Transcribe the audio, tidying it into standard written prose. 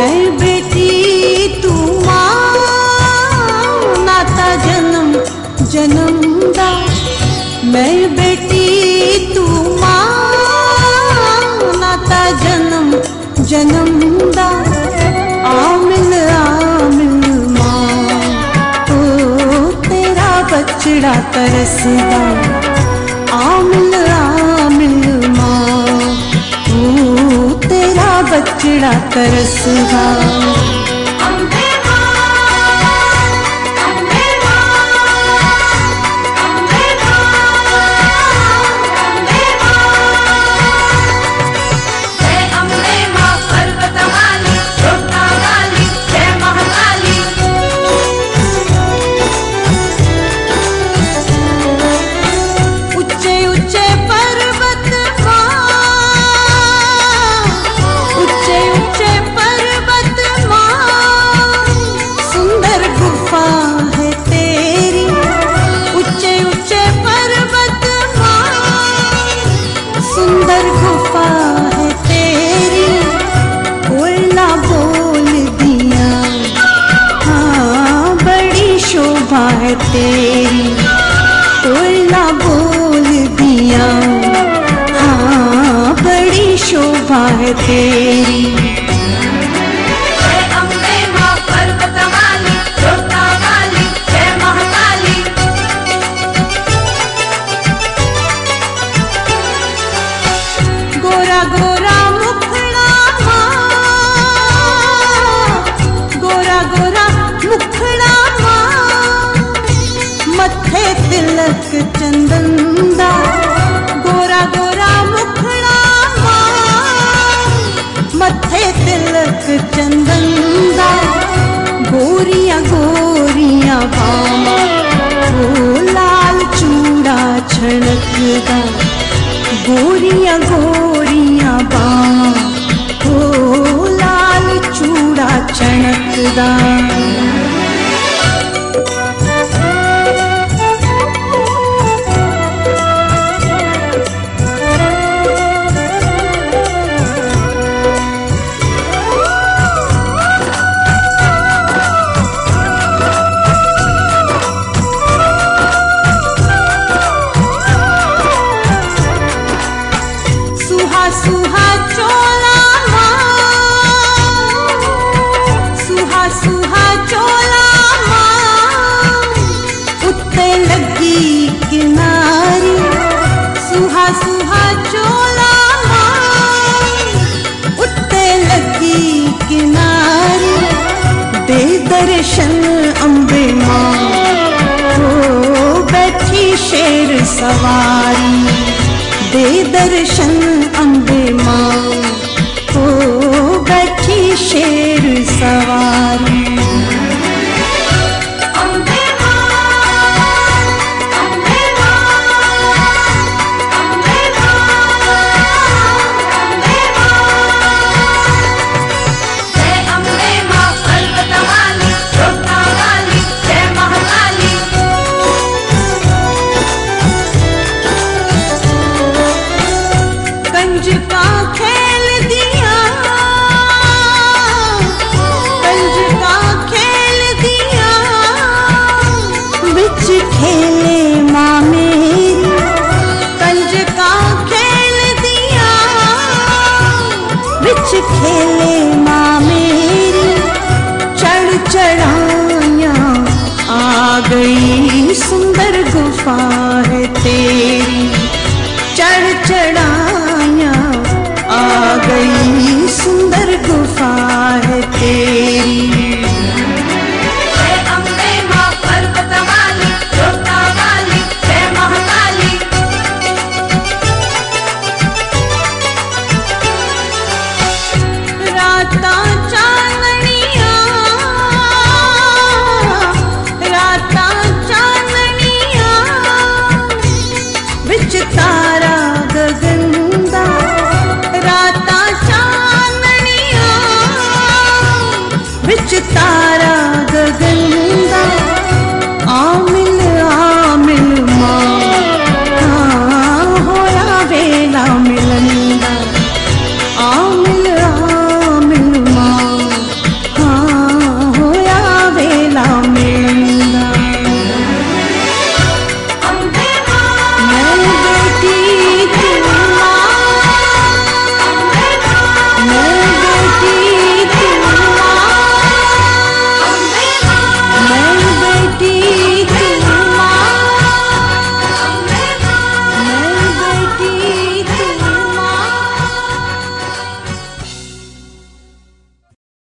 मैं बेटी तू मां, नाता जन्म जन्म दा। मैं बेटी तू मां, नाता जन्म जन्म दा। आमिल आमिल मां, ओ तेरा बचड़ा तरसदा। आमिल आमिल मां, ओ तेरा बचड़ा तरसदा। है तेरी कोयला बोल दिया, हाँ बड़ी शोभा है तेरी। गोरा गोरा मुखड़ा गोरा गोरा मुखड़ा मथे तिलक चंदन दा। गोरा गोरा मुखड़ा मथे तिलक चंदन दा। गोरिया गोरिया बामा ओ लाल चूड़ा छणकदा। गोरिया गोरिया बामा ओ लाल चूड़ा छणकदा। सुहा चोला सुहा सुहा चोला उत्ते लगी किनारी। सुहा सुहा चोला उत्ते लगी किनारी। दे दर्शन अम्बे मां ओ बैठी शेर सवारी। दे दर्शन अम्बे मां ओ बैठी शेर सवारी। कंज का खेल दिया, कंज का खेल दिया। बिच खेले माँ मेरी। कंज का खेल दिया बिच खेले माँ मेरी। चढ़ चढ़ाया आ गई सुंदर गुफा है तेरी। चढ़ चढ़ाया आ गई सुंदर गुफा है तेरी। राता चांदनिया राता चांदनिया बिच तारा गगनदा। राता चांदनिया बिच तारा